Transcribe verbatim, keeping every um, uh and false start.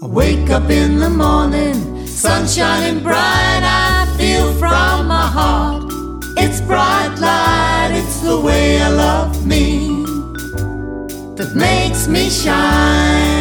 I wake up in the morning, sun shining bright, I feel from my heart. It's bright light, it's the way I love me that makes me shine.